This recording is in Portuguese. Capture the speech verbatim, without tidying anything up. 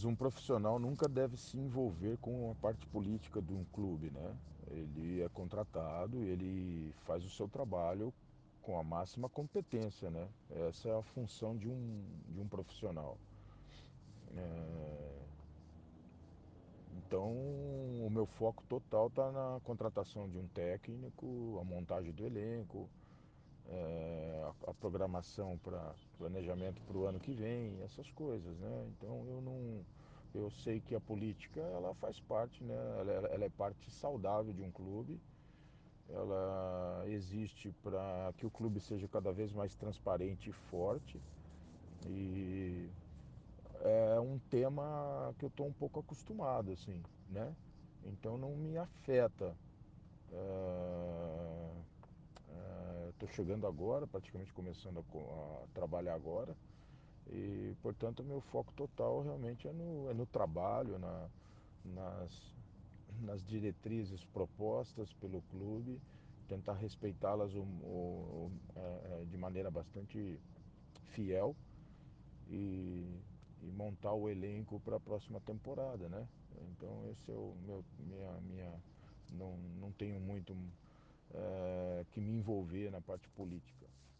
um profissional nunca deve se envolver com a parte política de um clube, né? Ele é contratado, ele faz o seu trabalho com a máxima competência, né? Essa é a função de um, de um profissional. É, então, o meu foco total está na contratação de um técnico, a montagem do elenco, é, a, a programação para planejamento para o ano que vem, essas coisas, né? Então eu não, eu sei que a política ela faz parte, né? Ela, ela é parte saudável de um clube. Ela existe para que o clube seja cada vez mais transparente e forte. E é um tema que eu estou um pouco acostumado, assim, né? Então não me afeta. É, é, Estou chegando agora, praticamente começando a, a trabalhar agora, e portanto meu foco total realmente é no, é no trabalho, na, nas, nas diretrizes propostas pelo clube, tentar respeitá-las o, o, é, é, de maneira bastante fiel e, e montar o elenco para a próxima temporada, né? Então esse é o meu, minha, minha, não, não tenho muito é, que me envolver na parte política.